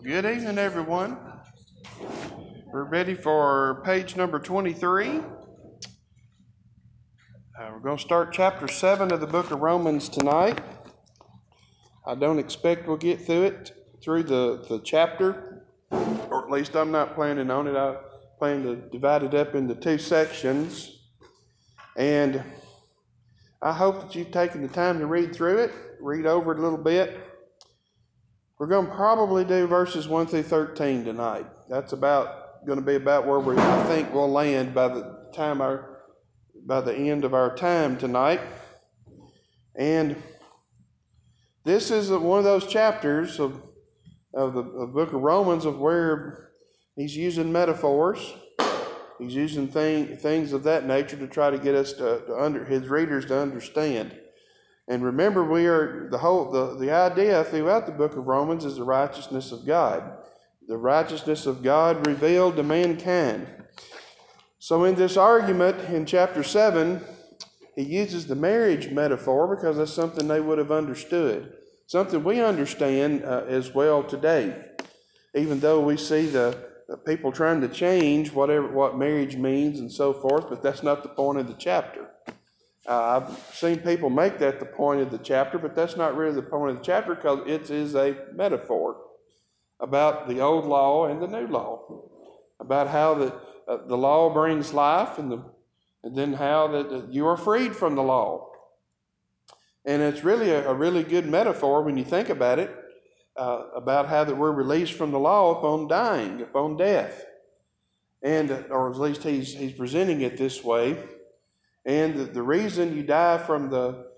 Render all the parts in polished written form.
Good evening, everyone. We're ready for page number 23. We're going to start chapter 7 of the book of Romans tonight. I don't expect we'll get through the chapter, or at least I'm not planning on it. I plan to divide it up into two sections. And I hope that you've taken the time to read through it, read over it a little bit. We're going to probably do verses 1 through 13 tonight. That's going to be about where I think we'll land by the end of our time tonight. And this is one of those chapters of the book of Romans of where he's using metaphors. He's using things of that nature to try to get us his readers to understand. And remember, the idea throughout the book of Romans is the righteousness of God. The righteousness of God revealed to mankind. So in this argument in chapter 7, he uses the marriage metaphor because that's something they would have understood. Something we understand as well today. Even though we see the people trying to change what marriage means and so forth, but that's not the point of the chapter. I've seen people make that the point of the chapter, but that's not really the point of the chapter because it is a metaphor about the old law and the new law, about how the law brings life and then how that you are freed from the law. And it's really a really good metaphor when you think about it, about how that we're released from the law upon dying, upon death. Or at least he's presenting it this way. And the reason you die from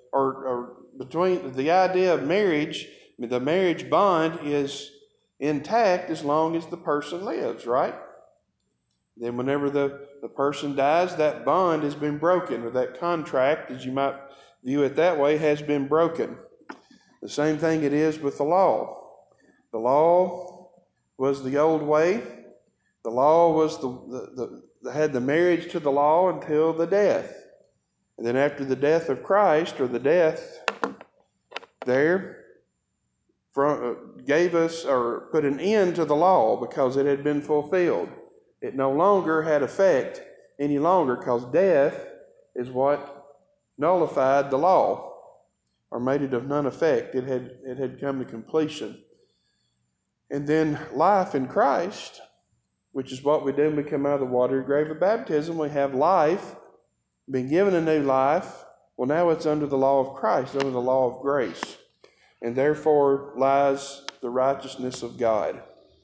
between the idea of marriage, the marriage bond is intact as long as the person lives, right? Then whenever the person dies, that bond has been broken, or that contract, as you might view it that way, has been broken. The same thing it is with the law. The law was the old way. The law was had the marriage to the law until the death. And then after the death of Christ, or the death there, gave us or put an end to the law because it had been fulfilled. It no longer had effect any longer because death is what nullified the law or made it of none effect. It had come to completion. And then life in Christ, which is what we do when we come out of the watery grave of baptism. We have life, been given a new life. Well, now it's under the law of Christ, under the law of grace. And therefore lies the righteousness of God.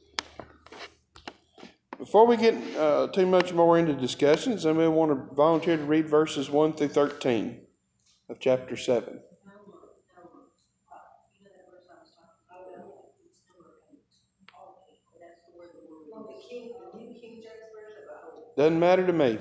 Before we get too much more into discussions, I may want to volunteer to read verses 1 through 13 of chapter 7. Doesn't matter to me.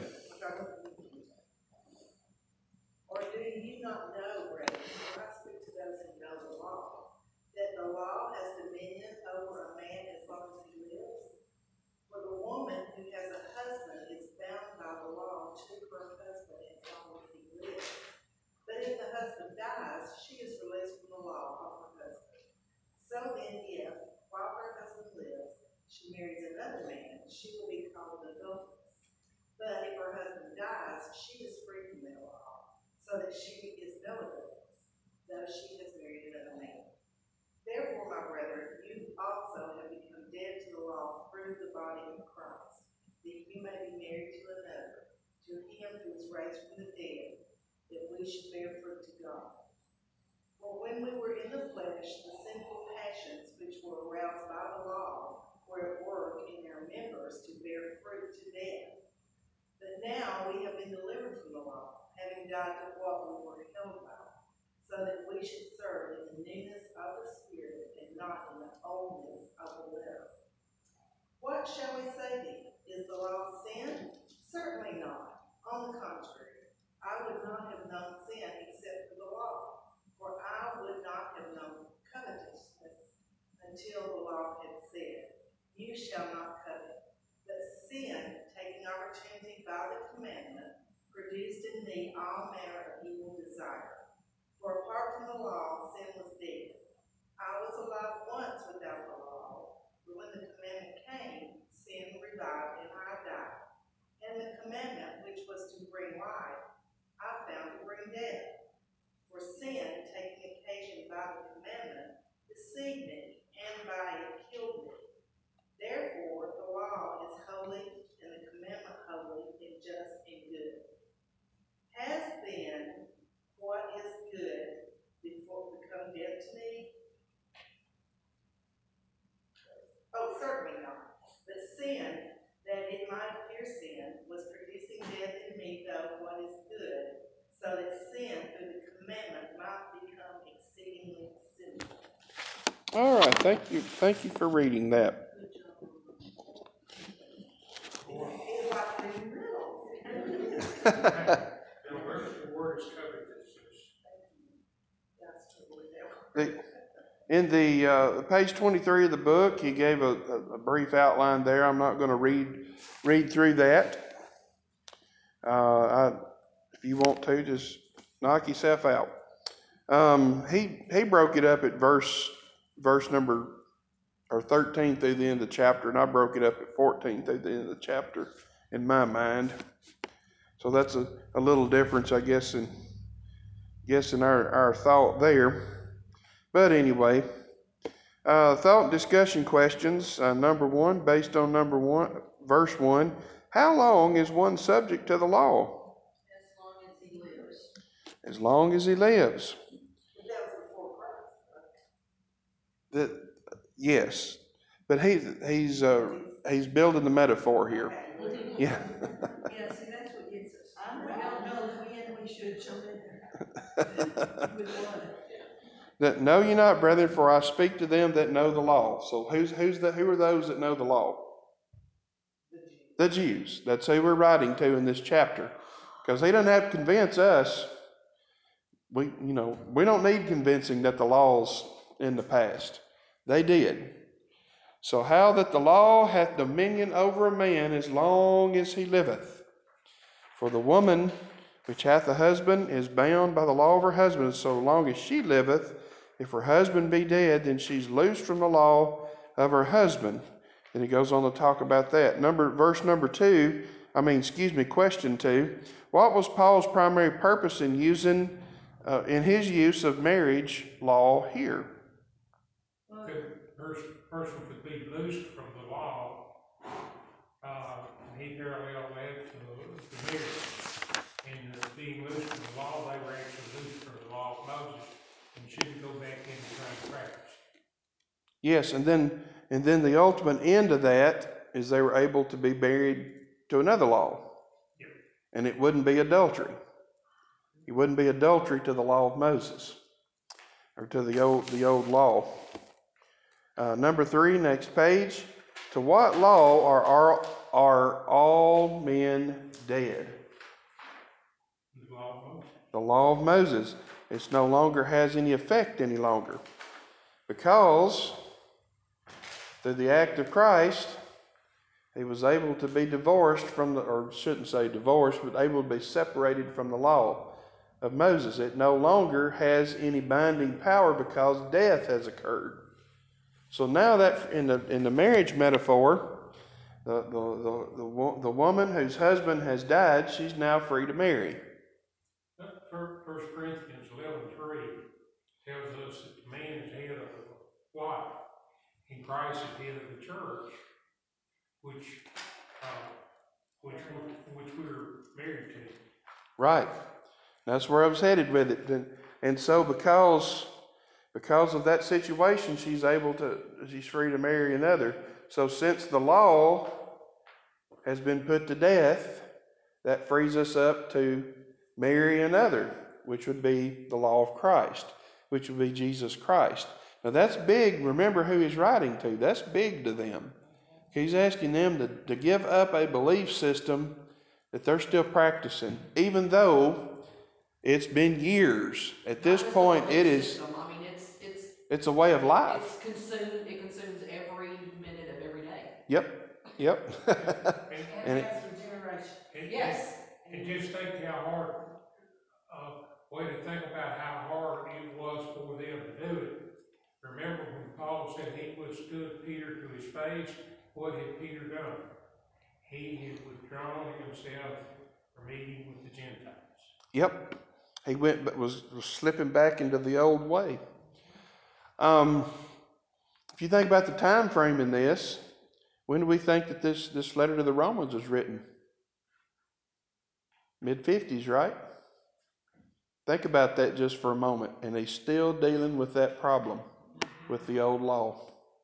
Or do you not know, brethren, when I speak to those who know the law, that the law has dominion over a man as long as he lives? For the woman who has a husband is bound by the law to her husband as long as he lives. But if the husband dies, she is released from the law of her husband. So then, if, while her husband lives, she marries another man, she will be called an adulteress. But if her husband dies, she is free from that law, so that she is no adulteress, though she has married another man. Therefore, my brethren, you also have become dead to the law through the body of Christ, that you may be married to another, to him who was raised from the dead, that we should bear fruit to God. For when we were in the flesh, the sinful passions which were aroused by the law were at work in our members to bear fruit to death. But now we have been delivered from the law, having died to what we were held by, so that we should serve in the newness of the Spirit and not in the oldness of the letter. What shall we say then? Is the law sin? Certainly not. On the contrary, I would not have known sin except for the law, for I would not have known covetousness until the law had said, you shall not covet. But sin, taking opportunity by the commandment, produced in me all manner of evil desire. For apart from the law, sin was dead. I was alive once without the law, but when the All right, thank you for reading that. It's like reading riddles. Now, where's the word is covetousness? That's totally different. In the page 23 of the book, he gave a brief outline there. I'm not going to read through that. If you want to, just knock yourself out. He broke it up at verse number or 13 through the end of the chapter, and I broke it up at 14 through the end of the chapter in my mind. So that's a little difference, I guess, in our thought there. But anyway, thought discussion questions. Number one, based on verse 1, how long is one subject to the law? As long as he lives. As long as he lives. But that was before Christ, That, yes, but he's building the metaphor here. right? Yeah. Yeah, see, that's what gets us. We don't know when we should jump in there. With what? That know ye not, brethren, for I speak to them that know the law. So who are those that know the law? The Jews. That's who we're writing to in this chapter. Because he doesn't have to convince us. We don't need convincing that the law's in the past. They did. So how that the law hath dominion over a man as long as he liveth. For the woman which hath a husband is bound by the law of her husband so long as she liveth. If her husband be dead, then she's loosed from the law of her husband. And he goes on to talk about that. Question 2. What was Paul's primary purpose in in his use of marriage law here? The person could be loosed from the law. He paralleled that to marriage. And being loosed from the law, they were actually loosed from the law of Moses and shouldn't go back into trying to practice. Yes, and then the ultimate end of that is they were able to be married to another law. Yep. And it wouldn't be adultery. It wouldn't be adultery to the law of Moses or to the old law. Number 3, next page. To what law are all men dead? The law of Moses. The law of Moses. It no longer has any effect any longer. Because through the act of Christ, he was able to be divorced from or shouldn't say divorced, but able to be separated from the law of Moses. It no longer has any binding power because death has occurred. So now that in the marriage metaphor, the woman whose husband has died, she's now free to marry. 1 Corinthians 11:3 tells us that the man is head of the wife, and Christ is head of the church, which we're married to. Right. That's where I was headed with it. And so because of that situation, she's free to marry another. So since the law has been put to death, that frees us up to marry another, which would be the law of Christ, which would be Jesus Christ. Now that's big. Remember who he's writing to. That's big to them. He's asking them to give up a belief system that they're still practicing, even though it's been years. At this point, it is. I mean, It's a way of life. It consumes every minute of every day. Yep. And that's for generation. Yes. And just think how hard, way to think about how hard it was for them to do it. Remember when Paul said he withstood Peter to his face, what had Peter done? He had withdrawn himself from eating with the Gentiles. Yep. He went, but was slipping back into the old way. If you think about the time frame in this, when do we think that this letter to the Romans was written? Mid-50s, right? Think about that just for a moment. And he's still dealing with that problem with the old law.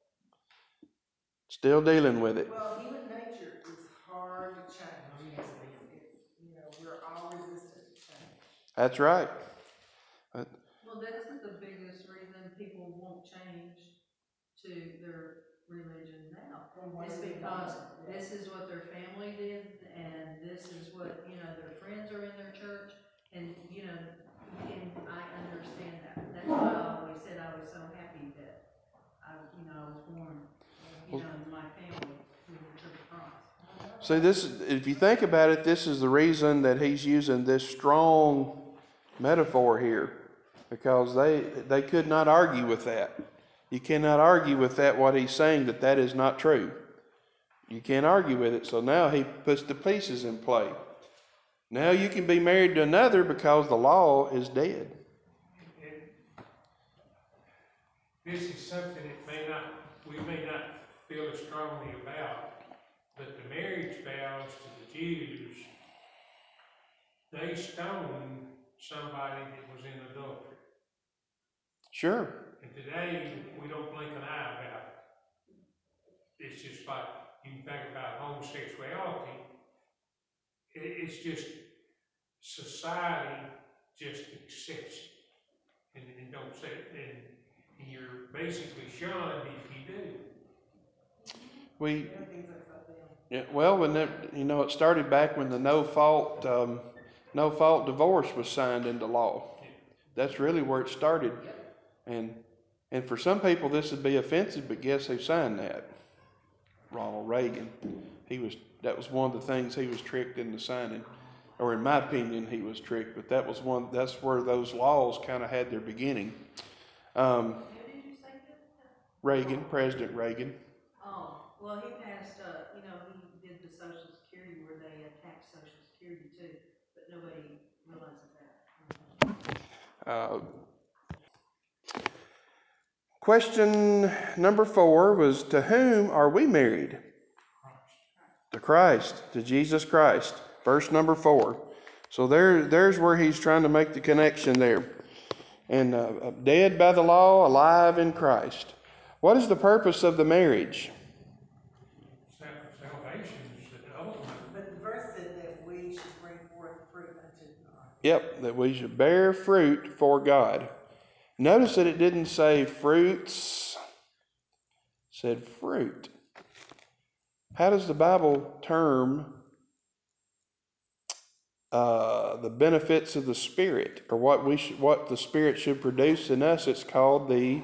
Still dealing with it. Well, human nature is hard to change. We're all resistant to change. That's right. Well, that's the biggest reason people won't change to their religion now. It's because this is what their family did, and this is what, their friends are in their church, and, and I understand that. That's why I always said I was so happy that I was born, in my family in the Church of Christ. See, if you think about it, this is the reason that he's using this strong metaphor here, because they could not argue with that. You cannot argue with that, what he's saying, that is not true. You can't argue with it. So now he puts the pieces in play. Now you can be married to another because the law is dead. And this is something that we may not feel as strongly about, but the marriage vows to the Jews, they stoned somebody that was in adultery. Sure. And today, we don't blink an eye about it. It's just like, you can think about homosexuality, it's just, society just accepts it, and don't say it, and you're basically shunned if you do. Yeah, well, when it started back when the no fault divorce was signed into law. That's really where it started. And for some people this would be offensive, but guess who signed that? Ronald Reagan. That was one of the things he was tricked into signing. Or in my opinion, he was tricked, but that's where those laws kind of had their beginning. Who did you say that? Reagan, President Reagan. Oh, well, he passed, he did the Social Security where they attacked Social Security too, but nobody realizes that. Question number 4 was, to whom are we married? To Christ, to Jesus Christ. Verse number 4. So there's where he's trying to make the connection there. And dead by the law, alive in Christ. What is the purpose of the marriage? Salvation is the ultimate. But the verse said that we should bring forth fruit unto God. Yep, that we should bear fruit for God. Notice that it didn't say fruits, it said fruit. How does the Bible term the benefits of the Spirit, or what the Spirit should produce in us? It's called the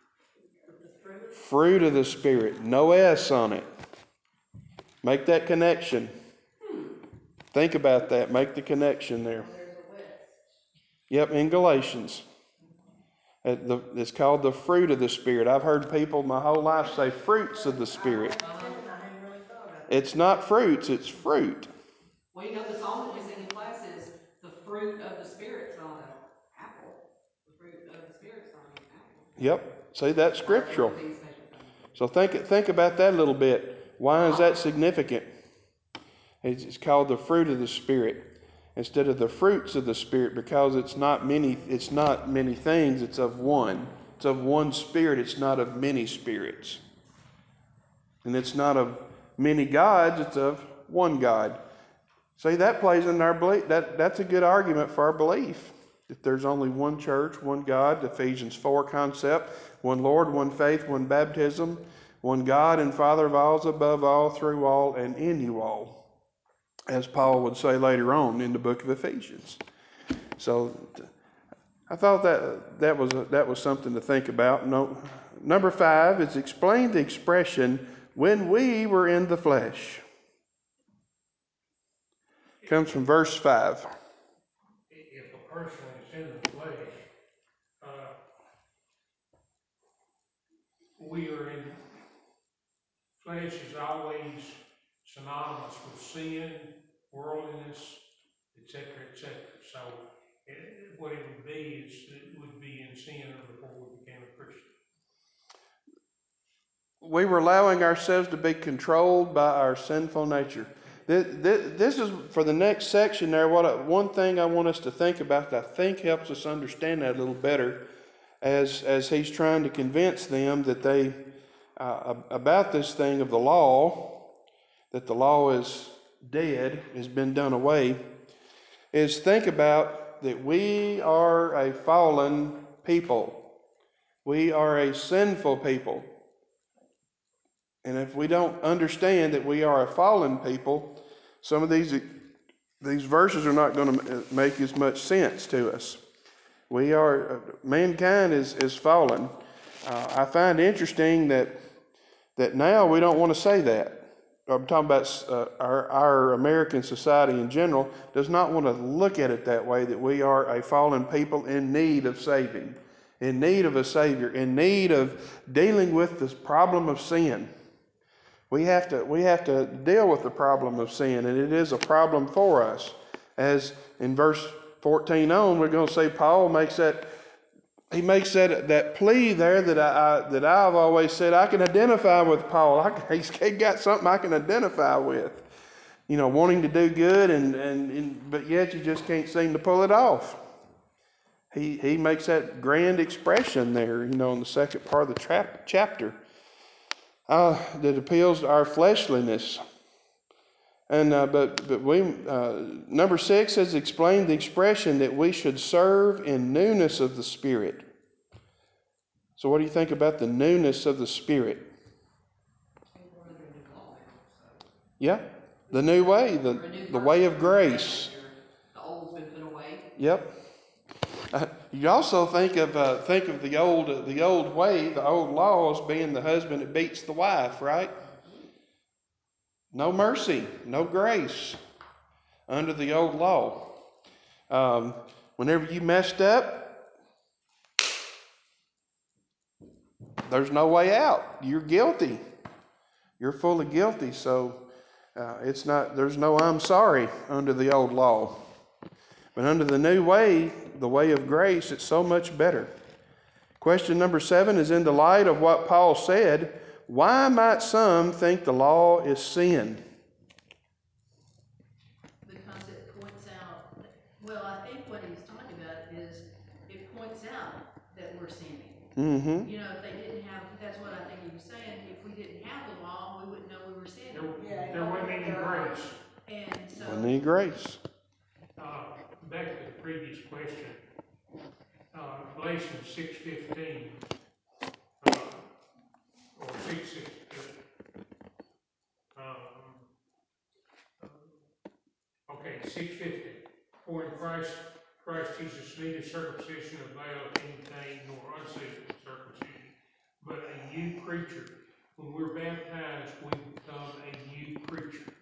fruit of the Spirit. No S on it. Make that connection. Think about that. Make the connection there. Yep, in Galatians. It's called the fruit of the Spirit. I've heard people my whole life say fruits of the Spirit. It's not fruits, it's fruit. Well, the song that we sing in class is the fruit of the Spirit's on an apple. The fruit of the Spirit's on an apple. Yep. See, that's scriptural. So think about that a little bit. Why is that significant? It's called the fruit of the Spirit instead of the fruits of the Spirit, because it's not many things, it's of one. It's of one Spirit, it's not of many spirits. And it's not of many gods, it's of one God. See, that plays in our belief. That's a good argument for our belief. If there's only one church, one God, the Ephesians 4 concept, one Lord, one faith, one baptism, one God and Father of all, above all, through all, and in you all, as Paul would say later on in the book of Ephesians. So I thought that was something to think about. Number 5 is explain the expression, when we were in the flesh. It comes from verse 5. If a person is in the flesh, we are in, flesh is always synonymous with sin, worldliness, etc., etc. So what it would be is it would be in sin before we became a Christian. We were allowing ourselves to be controlled by our sinful nature. This is for the next section there. One thing I want us to think about that I think helps us understand that a little better, as he's trying to convince them that they about this thing of the law, that the law is dead, has been done away, is think about that we are a fallen people. We are a sinful people. And if we don't understand that we are a fallen people, some of these verses are not going to make as much sense to us. Mankind is fallen. I find interesting that now we don't want to say that. I'm talking about our American society in general does not want to look at it that way, that we are a fallen people in need of saving, in need of a Savior, in need of dealing with this problem of sin. We have to deal with the problem of sin, and it is a problem for us. As in verse 14 on, we're going to say Paul makes that plea there that I've always said I can identify with Paul. He's got something I can identify with. Wanting to do good but yet you just can't seem to pull it off. He makes that grand expression there, in the second part of the chapter. That appeals to our fleshliness. And but we number 6 has explained the expression that we should serve in newness of the Spirit. So what do you think about the newness of the Spirit? Yeah, the new way, the way of grace. The old's been put away. Yep. You also think of the old way, the old laws being the husband that beats the wife, right? No mercy, no grace under the old law. Whenever you messed up, there's no way out. You're guilty. You're fully guilty. So there's no I'm sorry under the old law. But under the new way, the way of grace, it's so much better. Question number 7 is in the light of what Paul said, why might some think the law is sin? Because it points out, I think what he's talking about is it points out that we're sinning. Mm-hmm. If they didn't have, that's what I think he was saying, if we didn't have the law, we wouldn't know we were sinning. There wasn't any grace. And so. Wasn't any grace. Back to the previous question, Galatians 6:15, or 6:6. Okay, 6:50. For in Christ Jesus neither circumcision availeth anything nor uncircumcision, but a new creature. When we're baptized, we become a new creature,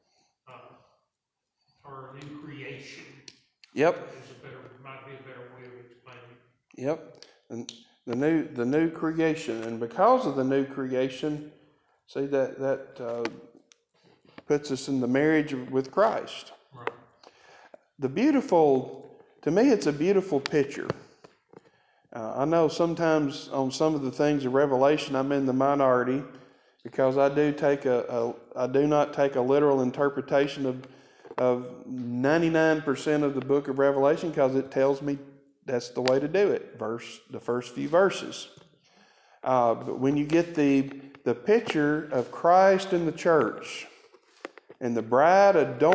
or a new creation. Yep. Might be a better way of explaining. Yep. And the new creation, and because of the new creation, see that puts us in the marriage with Christ. Right. To me, it's a beautiful picture. I know sometimes on some of the things of Revelation, I'm in the minority because I do not take a literal interpretation of 99% of the book of Revelation because it tells me that's the way to do it. The first few verses. But when you get the picture of Christ in the church and the bride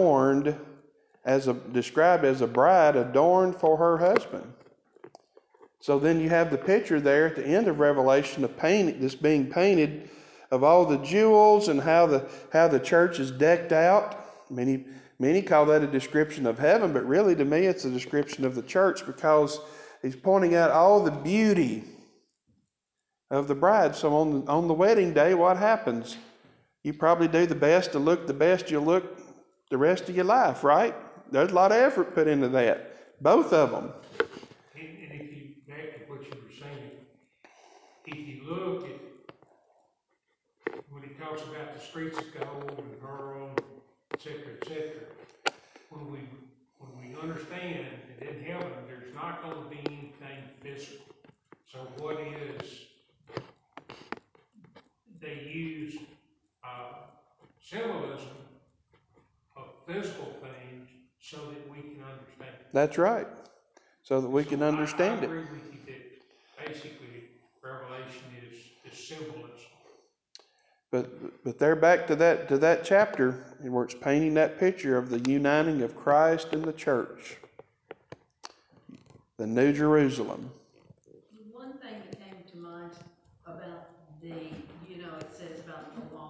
described as a bride adorned for her husband. So then you have the picture there at the end of Revelation of this being painted of all the jewels and how the church is decked out. Many call that a description of heaven, but really to me it's a description of the church because he's pointing out all the beauty of the bride. So on the wedding day, what happens? You probably do the best to look the best you'll look the rest of your life, right? There's a lot of effort put into that. Both of them. And if you, back to what you were saying, if you look at, when he talks about the streets of gold and pearl, et cetera, when we understand that in heaven there's not going to be anything physical. So what is, they use symbolism of physical things so that we can understand it. That's right. So that we can understand it. I agree with you that basically Revelation is symbolism. But they're back to that chapter where it's painting that picture of the uniting of Christ and the church. The New Jerusalem. One thing that came to mind about it says about the law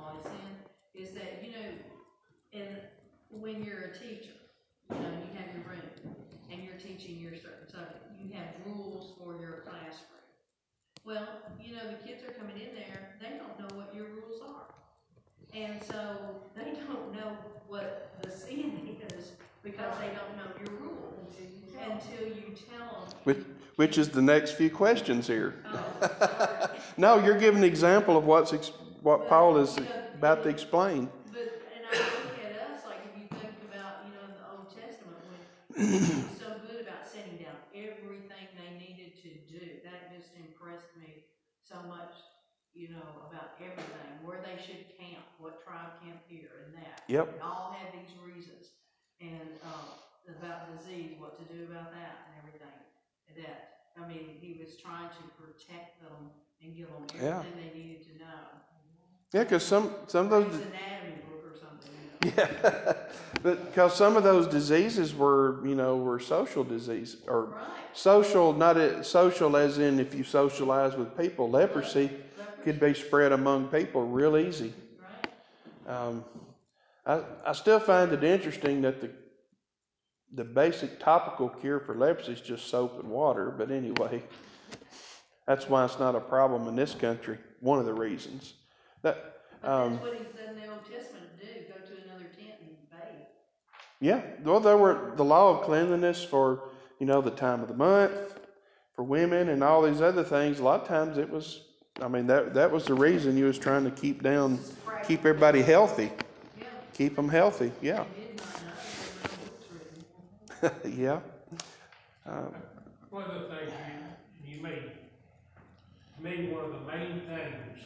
when you're a teacher, you know, you have your room, and you're teaching your certain subject, you have rules for your classroom. Well, you know, the kids are coming in there, they don't know what your rules are. And so they don't know what the sin is because they don't know your rules until you tell them. Which is the next few questions here. Oh, sorry. No, you're giving an example of what Paul is about to explain. But, and I look at us, like if you think about, you know, in the Old Testament, when he was so good about setting down everything they needed to do, that just impressed me so much, you know, about everything, where they should camp, what tribe camp here and that. Yep. They all had these reasons, and about disease, what to do about that and everything. That, I mean, he was trying to protect them and give them everything they needed to know. Yeah, because some of those Grey's Anatomy book or something. You know? Yeah, because some of those diseases were social disease or social, not social as in if you socialize with people. Leprosy could be spread among people real easy. Right. I still find it interesting that the basic topical cure for leprosy is just soap and water. But anyway, that's why it's not a problem in this country. One of the reasons. But that's what he said in the Old Testament to do, go to another tent and bathe. Yeah, well, there were the law of cleanliness for, the time of the month, for women and all these other things. A lot of times it was, that was the reason you was trying to keep everybody healthy. Yeah. Keep them healthy, yeah. They did not know, there were no books written. Yeah. One of the things you made, to me, one of the main things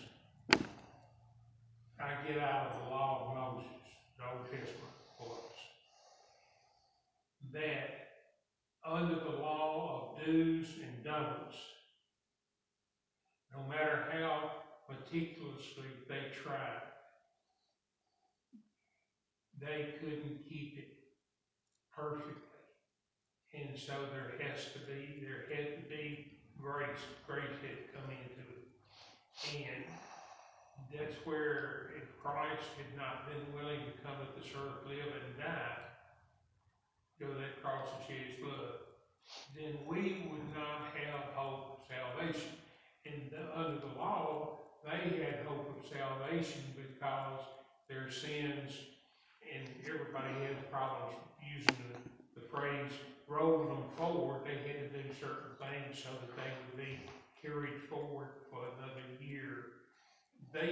I get out of the law of Moses, the Old Testament, was that under the law of do's and don'ts, no matter how meticulously they tried, they couldn't keep it perfectly. And so there had to be grace. Grace had to come into it. And that's where if Christ had not been willing to come to this earth, live and die, go to that cross and shed his blood, then we would not have hope of salvation. And under the law, they had hope of salvation because their sins, and everybody has problems using the phrase, rolled them forward. They had to do certain things so that they would be carried forward for another year. They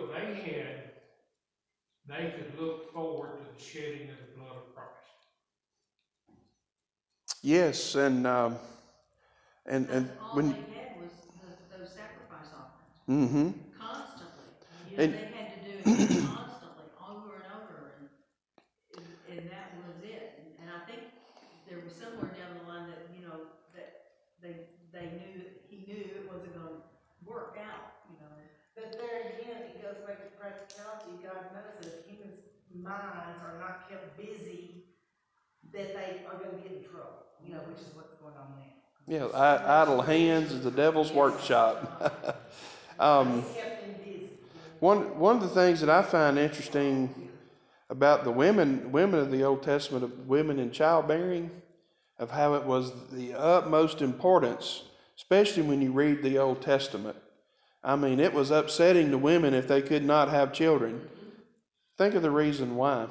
could look forward to the shedding of the blood of Christ. Yes, and all they had was those sacrifice offerings. Mm-hmm. Constantly. They had to do it constantly, over and over, and that was it. And I think there was somewhere down the line that, that he knew it wasn't going to work out, But there again, it goes back to practicality. God knows that if human minds are not kept busy, that they are going to get in trouble, which is what's going on now. Yeah, idle hands is the devil's workshop. It's kept them busy. One of the things that I find interesting about the women of the Old Testament, of women in childbearing, of how it was the utmost importance, especially when you read the Old Testament. It was upsetting to women if they could not have children. Think of the reason why.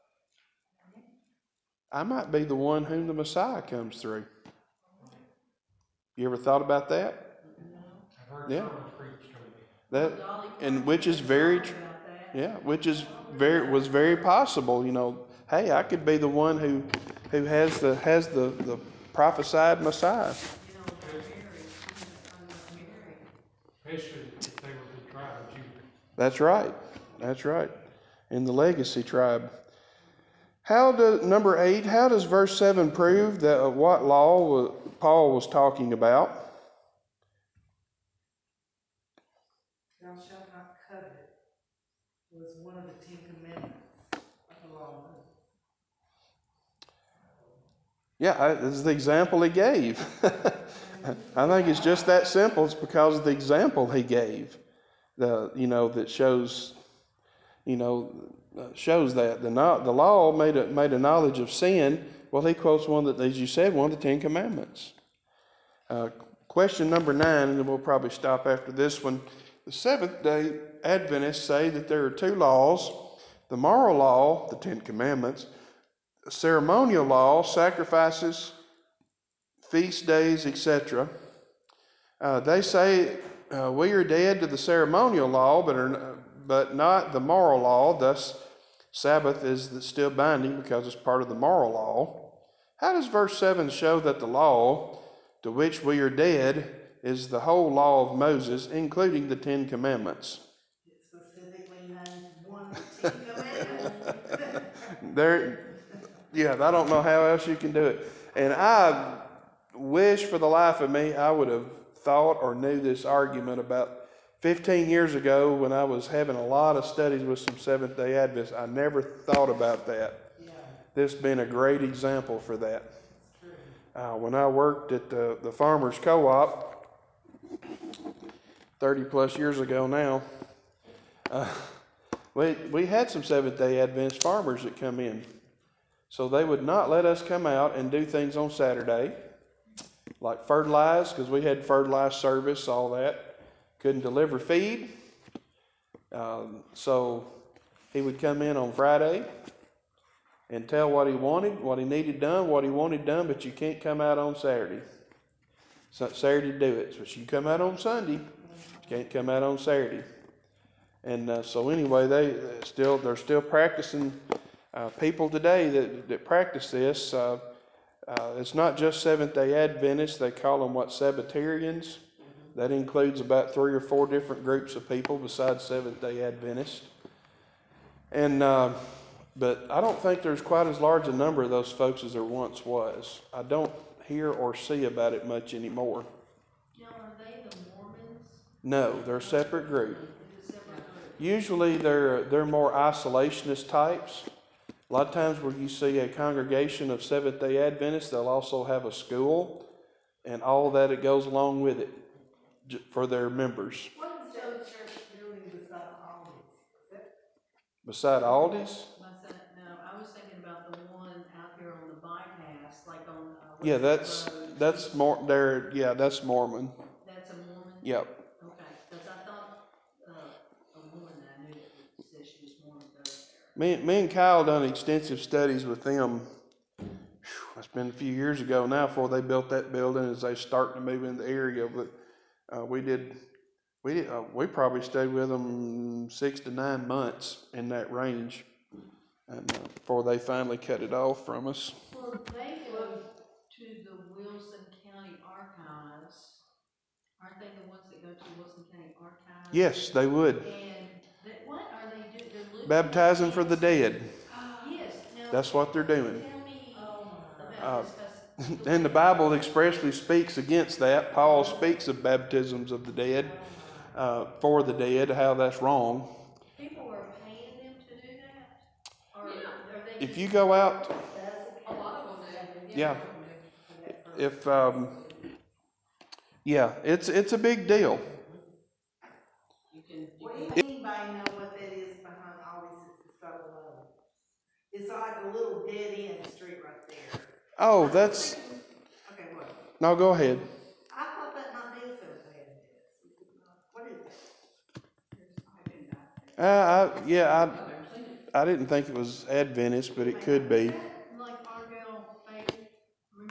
I might be the one whom the Messiah comes through. You ever thought about that? I've heard Yeah. that, and which is very, was very possible. Hey, I could be the one who has the prophesied Messiah. Especially if they were the tribe of Judah. That's right. In the legacy tribe. Number 8, how does verse 7 prove that what law Paul was talking about? Thou shalt not covet was one of the 10 commandments of the law of Moses. Yeah, this is the example he gave. I think it's just that simple. It's because of the example he gave. That shows, shows that. The law made a knowledge of sin. Well, he quotes one that, as you said, one of the Ten Commandments. Question number 9, and then we'll probably stop after this one. The Seventh-day Adventists say that there are two laws: the moral law, the Ten Commandments, the ceremonial law, sacrifices, feast days, etc. They say we are dead to the ceremonial law, but not the moral law. Thus, Sabbath is still binding because it's part of the moral law. How does verse 7 show that the law to which we are dead is the whole law of Moses, including the Ten Commandments? It specifically names one of the Ten Commandments. Yeah, I don't know how else you can do it. And I wish for the life of me I would have thought or knew this argument about 15 years ago when I was having a lot of studies with some Seventh-day Adventists. I never thought about that. Yeah. This has been a great example for that. True. When I worked at the Farmers Co-op 30 plus years ago now, we had some Seventh-day Adventist farmers that come in. So they would not let us come out and do things on Saturday, like fertilize, because we had fertilize service, all that. Couldn't deliver feed. So he would come in on Friday and tell what he wanted, what he needed done, what he wanted done, but you can't come out on Saturday. So Saturday to do it. So you come out on Sunday, you can't come out on Saturday. And so anyway, they're still practicing. People today that practice this, it's not just Seventh-day Adventists. They call them Sabbatarians. That includes about 3 or 4 different groups of people besides Seventh-day Adventists. And but I don't think there's quite as large a number of those folks as there once was. I don't hear or see about it much anymore. Now, are they the Mormons? No, they're a separate group. It's a separate group. Usually they're more isolationist types. A lot of times where you see a congregation of Seventh-day Adventists, they'll also have a school and all that goes along with it for their members. What is that church building beside Aldi's? Beside Aldi's? No, I was thinking about the one out here on the bypass, like on Yeah, West Road. that's more there. Yeah, that's Mormon. That's a Mormon? Yep. Okay, because I thought a woman that I knew that said she was Mormon goes Me there. and Kyle done extensive studies with them. It's been a few years ago now before they built that building as they starting to move in the area. But we probably stayed with them 6 to 9 months in that range, and before they finally cut it off from us. Well, they go to the Wilson County Archives. Aren't they the ones that go to Wilson County Archives? Yes, they would. And what are they doing? They're looking Baptizing at for the dead. Yes. Now, That's what they're doing. Tell me my. about this. And the Bible expressly speaks against that. Paul speaks of baptisms of the dead, for the dead, how that's wrong. People are paying them to do that? Or Yeah. are they If just... you go out, A lot of them do. yeah. If yeah, it's a big deal. What do anybody know what that is behind Aldi's at Discover Road? It's like a little dead end street right there. Oh, Okay, what? No, go ahead. I thought that might be a Seventh-day Adventist. What is that? I didn't think it was Adventist, but it could be.